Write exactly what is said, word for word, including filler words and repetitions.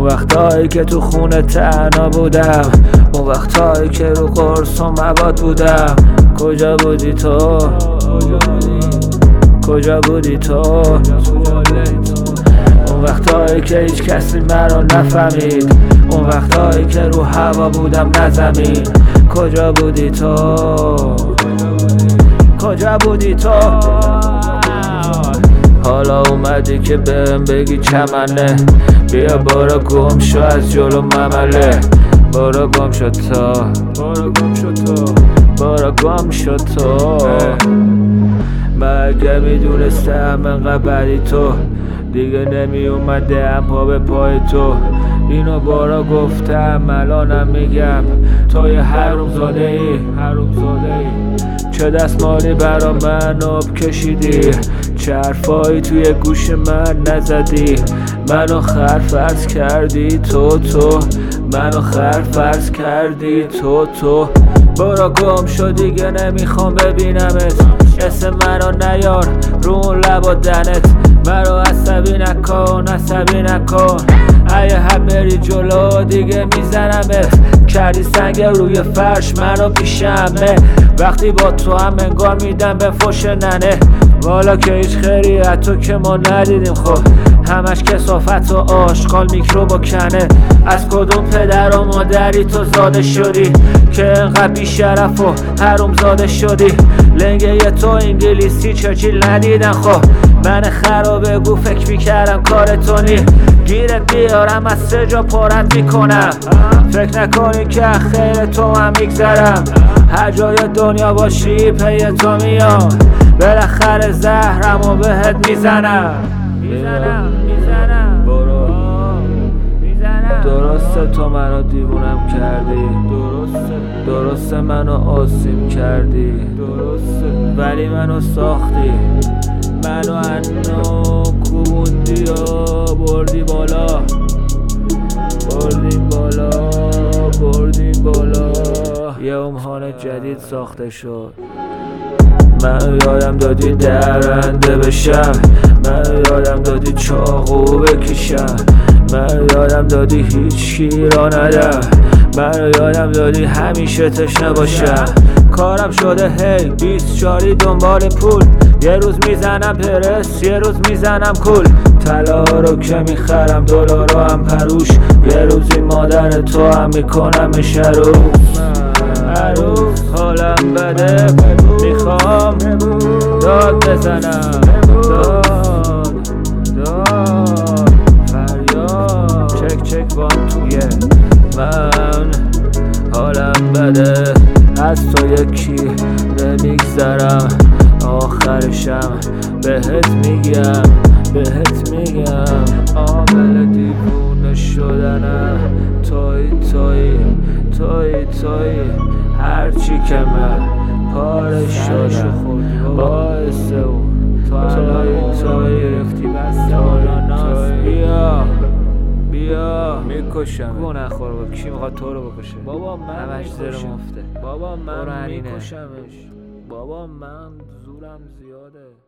وقتایی که تو خونه تنها بودم، اون وقتایی که رو قرص و مواد بودم. کجا بودی تو؟ کجا بودی تو؟ اون وقتایی که هیچ کسی مرا نفهمید، اون وقتایی که رو هوا بودم نه زمین. کجا بودی تو؟ کجا بودی تو؟ حالا اومدی که بهم بگی چمنه، بیا برو گم شو از جلو ممله. برو گم شو تو، برو گم شو تو، برو گم شو تو. من اگه میدونستم انقدر بدی تو، دیگه نمی اومدم پا به پای تو. اینو بارا گفتم الانم میگم، تو یه حروم زاده ای، حروم زاده ای. چه دستمالی برا من آب کشیدی، چه حرفایی توی گوش من نزدی. منو خر فرض کردی تو تو، منو خر فرض کردی تو تو. برو گم شو دیگه نمیخوام ببینمت، اسم منو نیار رو اون لب و دهنت. منو عصبی نکن، عصبی نکن. اگه هم بری جلو دیگه میزنمت. کردی سنگ روی فرش منو پیشمه، وقتی با تو هم انگار میدم به فوش ننه. والا که هیچ خیری از تو که ما ندیدیم، خب همش کثافت و آشغال میکروب و کنه. از کدوم پدر و مادری تو زاده شدی که انقدر بیشرف و حروم زاده شدی؟ لنگه ی تو انگلیسی چرچیل ندیدن، خب من خرابه گو فکر میکردم کار تو نی. گیرت بیارم از سه جا پارت میکنم، فکر نکنی که خیر تو هم میگذرم. هر جای دنیا باشی پی تو میام، بالاخره زهرم و بهت میزنم. میزنم میزنم برو میزنم. درسته تو منو دیوونم کردی، درسته درسته منو آسیم کردی، درسته ولی منو ساختی. منو انو کوبوندی و بردی بالا، بردیم بالا، بردیم بالا. یه امهان جدید ساخته شد. من یادم دادی درنده بشم، من یادم دادی چاقو بکشم، من یادم دادی هیچ کی را ندم، من یادم دادی همیشه تشنه باشم. کارم شده هی بیست چاری دنبال پول، یه روز میزنم پرس یه روز میزنم کول. طلا رو که میخرم دلار رو هم پروش، یه روزی مادر تو هم میکنم عروس. عروس حالم بده میخوام داد بزنم، داد داد فریاد. چک چک بان توی من حالم بده، از تو یکی نمیگذرم. آخرشم بهت میگم، بهت میگم. عامل دیوونه شدنم توی توی توی توی. هرچی که من پاره شدم باعث اون توی توی توی. بیا بیا میکشم. گو نخور با کی میخواد تو رو بکشه؟ بابا من میکشم، بابا من میکشمش، بابا من زورم زیاده.